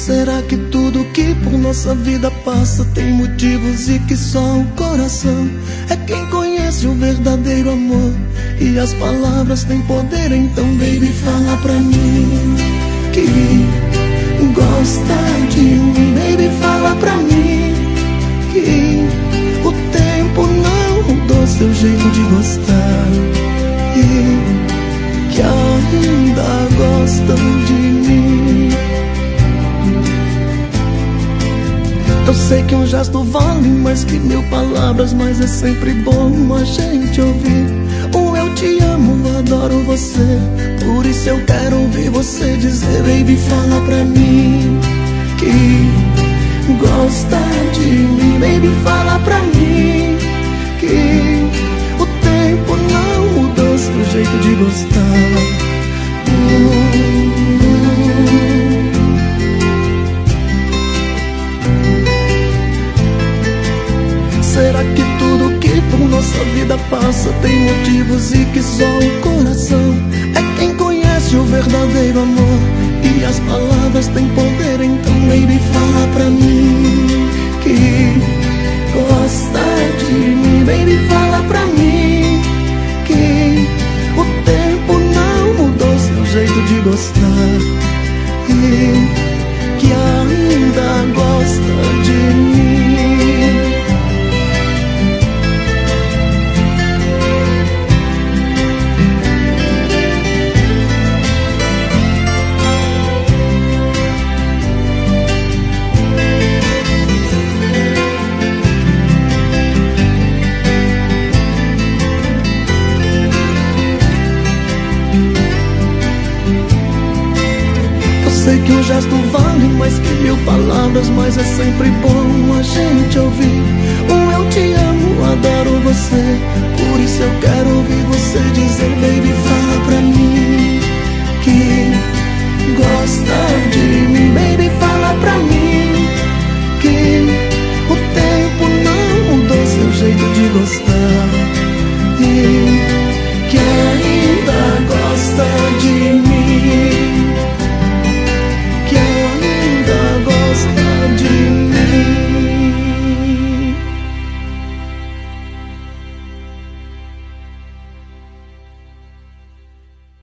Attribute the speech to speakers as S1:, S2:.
S1: Será que tudo que por nossa vida passa tem motivos e que só o coração é quem conhece o verdadeiro amor? E as palavras têm poder, então baby, fala pra mim que gosta de mim. Baby, fala pra mim que o tempo não mudou seu jeito de gostar e que ainda gostam de mim. Eu sei que um gesto vale mais que 1000 palavras, mas é sempre bom a gente ouvir um eu te amo, adoro você. Por isso eu quero ouvir você dizer, baby, fala pra mim que gosta de mim. Baby, fala pra mim que o tempo não mudou seu jeito de gostar. Será que tudo que por nossa vida passa tem motivos e que só o coração é quem conhece o verdadeiro amor? E as palavras têm poder, então baby, fala pra mim que gosta de mim. Baby, fala pra mim que o tempo não mudou seu jeito de gostar e que ainda gosta de mim. Sei que um gesto vale mais que 1000 palavras, mas é sempre bom a gente ouvir um eu te amo, adoro você. Por isso eu quero ouvir você dizer, baby, fala pra mim